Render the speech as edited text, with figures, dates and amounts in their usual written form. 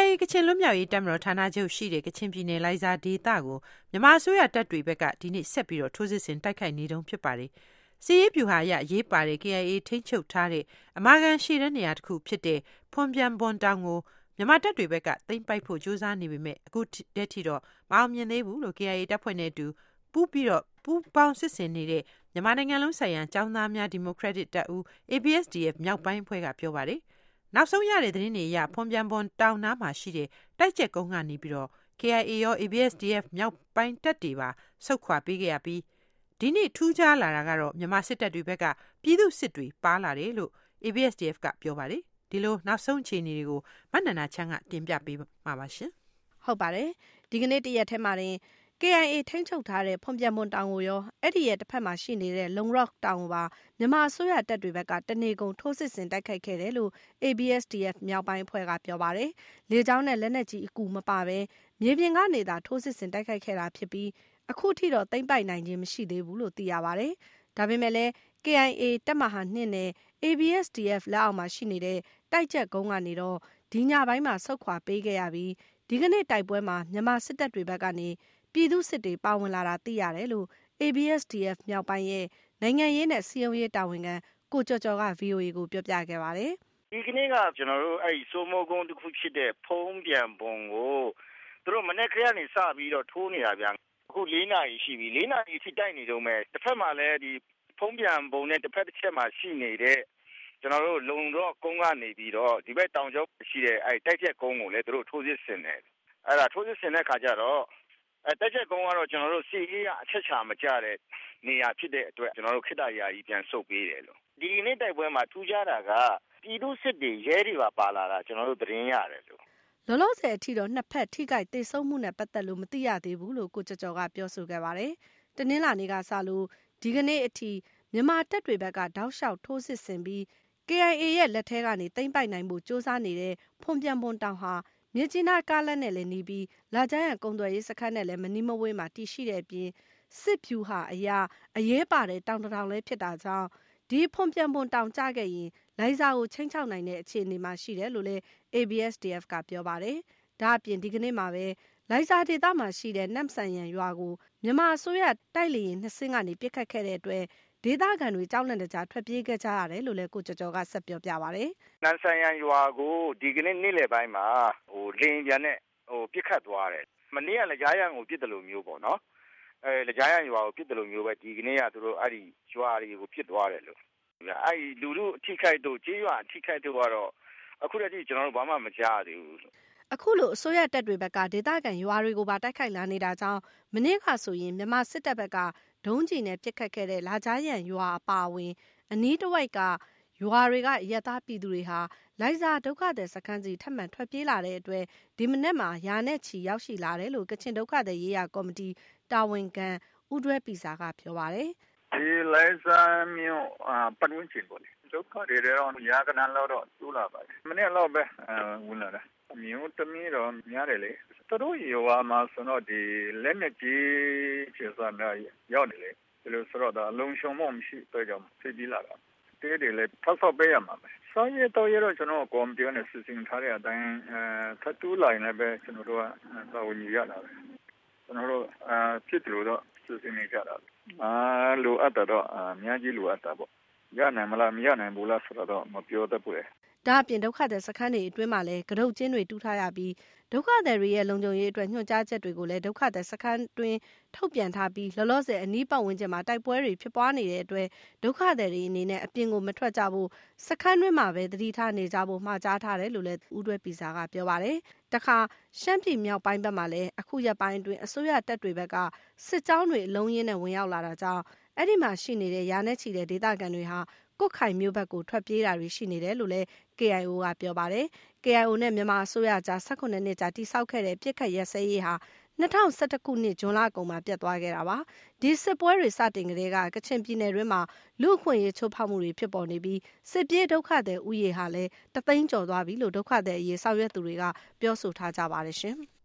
ကချင်လွတ်မြောက်ရေးတပ်မတော်ဌာနချုပ်ရှိတဲ့ကချင်ပြည်နယ်လိုင်ဇာဒေသကိုမြန်မာအစိုးရတပ်တွေဘက်ကဒီနေ့ဆက်ပြီးတော့ထိုးစစ်ဆင်တိုက်ခိုက်နေတုန်းဖြစ်ပါတယ်။စစ်ရေးဗျူဟာအရအရေးပါတဲ့ KIA ထိန်းချုပ်ထားတဲ့အမာခံရှိတဲ့နေရာတစ်ခုဖြစ်တဲ့ဖွန်ပြန်ဘွန်တောင်ကိုမြန်မာတပ်တွေဘက်ကသိမ်းပိုက်ဖို့ကြိုးစားနေပေမဲ့အခုတည်းထိတော့မအောင်မြင်သေးဘူးလို့ KIA တပ်ဖွဲ့နဲ့အတူပူးပေါင်းစစ်ဆင်နေတဲ့မြန်မာနိုင်ငံလုံးဆိုင်ရာကျောင်းသားများဒီမိုကရက်တစ်တပ်ဦး ABSDF မြောက်ပိုင်းအဖွဲ့ကပြောပါတယ်။နောက်ဆုံးရတဲ့သတင်းတွေအရဖွန်ပြန်ဘွန်တောင်နားမှာရှိတဲ့တိုက်ကျက်ကုန်းကနေပြီးတော့ KIA ရော ABSDF မြောက်ပိုင်းတပ်တွေပါဆုတ်ခွာပေးခဲ့ရပြီးဒီနေ့ထူးခြားလာတာကတော့မြန်မာစစ်တပ်တွေဘက်ကပြည်သူစစ်တွေပါလာတယ်လို့ ABSDF ကပြောပါတယ်။ဒီလိုနောက်ဆုံးအခြေအနေတွေကိုမနန္ဒာချမ်းကတင်ပြပေးမှာပါရှင်။ဟုတ်ပါတယ်။ဒီကနေ့တရက်ထဲမှာတင် KIA ထိန်းချုပ်ထားတဲ့ဖွန်ပြန်ဘွန်တောင်ကိုရောအဲ့ဒီရဲ့တစ်ဖက်မှာရှိနေတဲ့လုံရော့တောင်ကိုပါမြန်မာအစိုးရတပ်တွေဘက်ကတနေကုန်ထိုးစစ်ဆင်တိုက်ခိုက်ခဲ့တယ်လို့ ABSDF မြောက်ပိုင်းအဖွဲ့ကပြောပါတယ်။လေကြောင်းနဲ့လက်နက်ကြီးအကူမပါဘဲမြေပြင်ကနေသာထိုးစစ်ဆင်တိုက်ခိုက်ခဲ့တာဖြစ်ပြီးအခုထိတော့သိမ်းပိုက်နိုင်ခြင်းမရှိသေးဘူးလို့သိရပါတယ်။ဒါပေမဲ့လည်း KIA တပ်မဟာ2နဲ့ ABSDF လက်အောက်မှာရှိနေတဲ့တိုက်ကျက်ကုန်းကနေတော့ဒီညပိုင်းမှာဆုတ်ခွာပေးခဲ့ရပြီးဒီကနေ့တိုက်ပွဲမှာမြန်မာစစ်တပ်တွေဘက်ကနေပြည်သူစစ်တွေပါဝင်လာတာသိရတယ်လို့ ABSDF မြောက်ပိုင်းရဲ့နိုင်ငံရေးနဲ့စီးရုံးရေးတာဝန်ခံကိုကျော်ကျော်က VOA ကိုပြောပြခဲ့ပါတယ်။ဒီကနေ့ကကျွန်တော်တို့အဲ့စိုးမိုးကုန်းတစ်ခုဖြစ်တဲ့ဖုံးပြန်ပုံကိုသူတို့မနေ့ကကနေစပြီးတော့ထိုးနေတာဗျာ။အခု4နာရီရှိပြီ4နာရီထိတိုက်နေတော့မယ်တစ်ဖက်မှာလည်းဒီဖုံးပြန်ပုံနဲ့တစ်ဖက်တစ်ချက်မှာရှိနေတဲ့ကျွန်တော်တို့လုံတော့ကုန်းကနေပြီးတော့ဒီဘက်တောင်ကျောရှိတဲ့အဲ့တိုက်ချက်ကုန်းကိုလည်းသူတို့ထိုးစစ်ဆင်တယ်။အဲ့ဒါထိုးစစ်ဆင်တဲ့ခါကျတော့တိုက်ချက်ကုန်းကတော့ကျွန်တော်တို့စီရေးအချက်ချာမကြတဲ့နေရာဖြစ်တဲ့အတွက်ကျွန်တော်တို့ခိတ္တရာကြီးပြန်ဆုတ်ပေးတယ်လို့ဒီနေ့တိုက်ပွဲမှာထူးခြားတာကပြည်သူစစ်တွေရဲတွေပါလာတာကျွန်တော်တို့သတင်းရတယ်လို့လောလောဆယ်အထိတော့နှစ်ဖက်ထိခိုက်ဒေဆုံးမှုနဲ့ပတ်သက်လို့မသိရသေးဘူးလို့ကိုကျော်ကျော်ကပြောဆိုခဲ့ပါတယ်။တနင်္လာနေ့ကစလို့ဒီကနေ့အထိမြန်မာတပ်တွေဘက်ကတောက်လျှောက်ထိုးစစ်ဆင်ပြီး KIA ရဲ့လက်ထဲကနေသိမ်းပိုက်နိုင်မှုစ조사နေတဲ့ဖွန်ပြန်ဘွန်တောင်ဟာမြစ်ကြီးနားကားလမ်းနဲ့လည်းနီးပြီးလာကြရန်ကုန်းသွယ်ရေးစခန်းနဲ့လည်းမနီးမဝေးမှာတည်ရှိတဲ့အပြင်စစ်ဖြူဟာအရေးပါတဲ့တောင်တောင်လည်းဖြစ်တာကြောင့်ဒီဖွန်ပြန်ဘွန်တောင်ကြခဲ့ရင်လိုင်ဇာကိုချင်းချောက်နိုင်တဲ့အခြေအနေမှာရှိတယ်လို့လည်း ABSDF ကပြောပါတယ်။ဒါအပြင်ဒီကနေ့မှာပဲလိုင်ဇာဒေသမှာရှိတဲ့နမ်ဆန်ယန်ရွာကိုမြန်မာအစိုးရတိုက်လေယာဉ်2စင်းကနေပစ်ခတ်ခဲ့တဲ့အတွက်ဒေသခံတွေကြောက်လန့်တကြားထွက်ပြေးခဲ့ကြရတယ်လို့လည်းကိုကျော်ကျော်ကဆက်ပြောပြပါတယ်။နမ်ဆန်ယန်ရွာကိုဒီကနေ့နေ့လယ်ပိုင်းမှာလေယာဉ်ပြန်နဲ့ပစ်ခတ်သွားတယ်။မနေ့ကလည်းကြားရန်ကိုပစ်တယ်လို့မျိုးပေါ့နော်။လကြားရန်ရွာကိုပစ်တယ်လို့မျိုးပဲဒီကနေ့ကသူတို့အဲ့ဒီရွာတွေကိုပစ်သွားတယ်လို့အဲ့ဒီလူလူအထိခိုက်တို့ကြေးရွာအထိခိုက်တို့ကတော့အခုတည်းကကျွန်တော်တို့ဘာမှမကြားသေးဘူးအခုလိုအစိုးရတပ်တွေဘက်ကဒေသခံရွာတွေကိုပါတိုက်ခိုက်လာနေတာကြောင့်မနေ့ကဆိုရင်မြန်မာစစ်တပ်ဘက်ကဒုံးကျည်နဲ့ပစ်ခတ်ခဲ့တဲ့လာကြားရန်ရွာအပါအဝင်အနီးတစ်ဝိုက်ကရွာတွေကရက်သားပြည်သူတွေဟာလိုင်ဇာဒုက္ခသည်စခန်းစီထပ်မံထွက်ပြေးလာတဲ့အတွက်ဒီမနေ့မှာရာနဲ့ချီရောက်ရှိလာတယ်လို့ကချင်ဒုက္ခသည်ရေးရာကော်မတီတာဝန်ခံဦးတွဲပီစာကပြောပါတယ်ဒီလိုင်ဇာမြို့ပတ်ဝန်းကျင်ပေါ့လေဒုက္ခတွေတော့ရာကနန်းလောက်တော့ကျူးလာပါတယ်မနေ့လောက်ပဲဝင်လာတာမြို့တမီတော့များတယ်လေသူတို့ရွာမှာဆိုတော့ဒီလက်နက်ကြီးကျေစွာများရောက်တယ်လေဒီလိုဆိုတော့အလုံးရှုံမှုမရှိတော့ကြောင့်ဖြစ်ပြီးလာတာတေးတယ်လေထောက်ဆောက်ပေးရမှာပဲဆောင်းရတော့ရတော့ကျွန်တော်ကော်မတီနဲ့စစ်စင်ထားတဲ့အတိုင်းထပ်တူးလိုက်လည်းပဲကျွန်တော်တို့ကတာဝန်ယူရတာပဲကျွန်တော်တို့ဖြစ်တယ်လို့တော့စစ်စင်နေကြတာလိုအပ်တော့အများကြီးလိုအပ်တာပေါ့ရနိုင်မလားမရနိုင်ဘူးလားဆိုတော့မပြောတတ်ဘူးဒါအပြင်ဒုက္ခသည်စခန်းတွေအတွင်းမှာလည်းကရုတ်ချင်းတွေတူးထားရပြီးဒုက္ခသည်တွေရဲ့လုံခြုံရေးအတွက်ညွှန်ကြားချက်တွေကိုလည်းဒုက္ခသည်စခန်းတွင်းထုတ်ပြန်ထားပြီးလောလောဆယ်အနီးပတ်ဝန်းကျင်မှာတိုက်ပွဲတွေဖြစ်ပွားနေတဲ့အတွက်ဒုက္ခသည်တွေအနေနဲ့အပြင်ကိုမထွက်ကြဖို့စခန်းတွင်းမှာပဲသတိထားနေကြဖို့မှာကြားထားတယ်လို့လည်းဦးတွဲပီစာကပြောပါတယ်။တခါရှမ်းပြည်မြောက်ပိုင်းဘက်မှာလည်းအခုရက်ပိုင်းအတွင်းအစိုးရတပ်တွေဘက်ကစစ်ကြောင်းတွေအလုံးရင်းနဲ့ဝင်ရောက်လာတာကြောင့်အဲ့ဒီမှာရှိနေတဲ့ရာနဲ့ချီတဲ့ဒေသခံတွေဟာကုတ်ခိုင်မြို့ဘက်ကိုထွက်ပြေးတာတွေရှိနေတယ်လို့လည်း KIO ကပြောပါတယ်။ KIO နဲ့မြန်မာအစိုးရကြား18နှစ်ကြာတိစောက်ခဲ့တဲ့ပြစ်ခတ်ရက်စဲရေးဟာ2011ခုနှစ်ဇွန်လအကုန်မှာပြတ်သွားခဲ့တာပါ။ဒီစစ်ပွဲတွေစတင်ကတည်းကကချင်ပြည်နယ်တွင်းမှာလူအခွင့်အရေးချိုးဖောက်မှုတွေဖြစ်ပေါ်နေပြီးစစ်ပြေးဒုက္ခသည်ဥယေဟာလည်းတသိန်းကျော်သွားပြီလို့ဒုက္ခသည်အရေးဆောင်ရွက်သူတွေကပြောဆိုထားကြပါတယ်ရှင်။